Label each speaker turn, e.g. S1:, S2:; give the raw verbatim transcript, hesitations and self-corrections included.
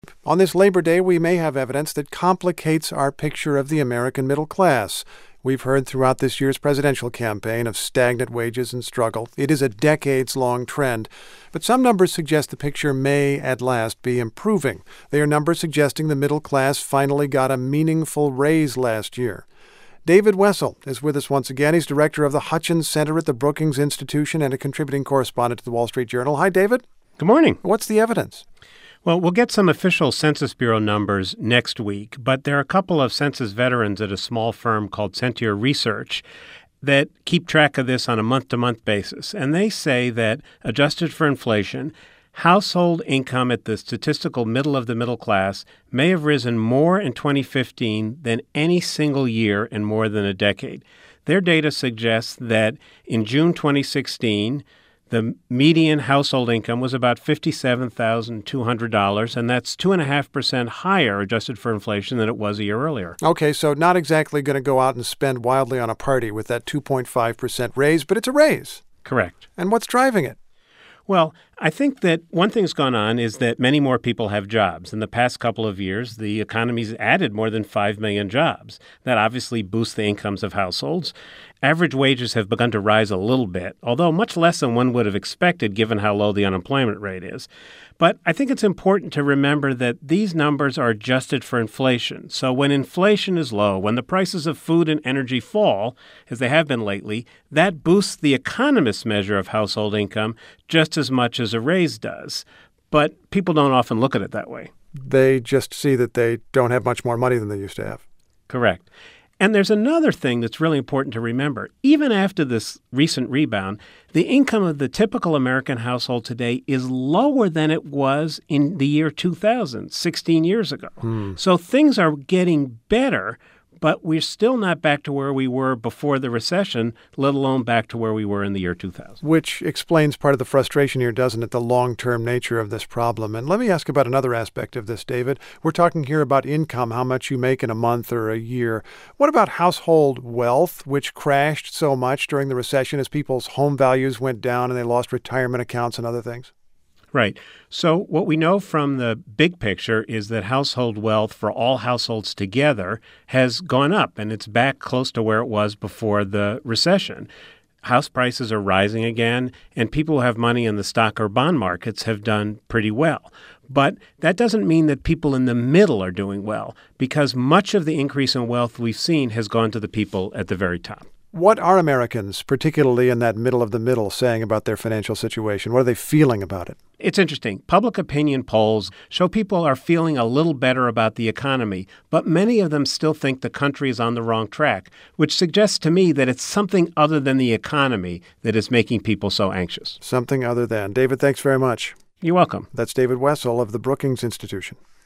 S1: On this Labor Day, we may have evidence that complicates our picture of the American middle class. We've heard throughout this year's presidential campaign of stagnant wages and struggle. It is a decades-long trend. But some numbers suggest the picture may, at last, be improving. They are numbers suggesting the middle class finally got a meaningful raise last year. David Wessel is with us once again. He's director of the Hutchins Center at the Brookings Institution and a contributing correspondent to the Wall Street Journal. Hi, David.
S2: Good morning.
S1: What's the evidence?
S2: Well, we'll get some official Census Bureau numbers next week, but there are a couple of census veterans at a small firm called Centier Research that keep track of this on a month-to-month basis. And they say that, adjusted for inflation, household income at the statistical middle of the middle class may have risen more in twenty fifteen than any single year in more than a decade. Their data suggests that in June twenty sixteen, the median household income was about fifty-seven thousand two hundred dollars, and that's two point five percent higher, adjusted for inflation, than it was a year earlier.
S1: Okay, so not exactly going to go out and spend wildly on a party with that two point five percent raise, but it's a raise.
S2: Correct.
S1: And what's driving it?
S2: Well, I think that one thing's gone on is that many more people have jobs. In the past couple of years, the economy's added more than five million jobs. That obviously boosts the incomes of households. Average wages have begun to rise a little bit, although much less than one would have expected given how low the unemployment rate is. But I think it's important to remember that these numbers are adjusted for inflation. So when inflation is low, when the prices of food and energy fall, as they have been lately, that boosts the economist's measure of household income just as much as a raise does. But people don't often look at it that way.
S1: They just see that they don't have much more money than they used to have.
S2: Correct. And there's another thing that's really important to remember. Even after this recent rebound, the income of the typical American household today is lower than it was in the year two thousand, sixteen years ago. Hmm. So things are getting better, but we're still not back to where we were before the recession, let alone back to where we were in the year two thousand.
S1: Which explains part of the frustration here, doesn't it, the long-term nature of this problem. And let me ask about another aspect of this, David. We're talking here about income, how much you make in a month or a year. What about household wealth, which crashed so much during the recession as people's home values went down and they lost retirement accounts and other things?
S2: Right. So what we know from the big picture is that household wealth for all households together has gone up, and it's back close to where it was before the recession. House prices are rising again, and people who have money in the stock or bond markets have done pretty well. But that doesn't mean that people in the middle are doing well, because much of the increase in wealth we've seen has gone to the people at the very top.
S1: What are Americans, particularly in that middle of the middle, saying about their financial situation? What are they feeling about it?
S2: It's interesting. Public opinion polls show people are feeling a little better about the economy, but many of them still think the country is on the wrong track, which suggests to me that it's something other than the economy that is making people so anxious.
S1: Something other than. David, thanks very much.
S2: You're welcome.
S1: That's David Wessel of the Brookings Institution.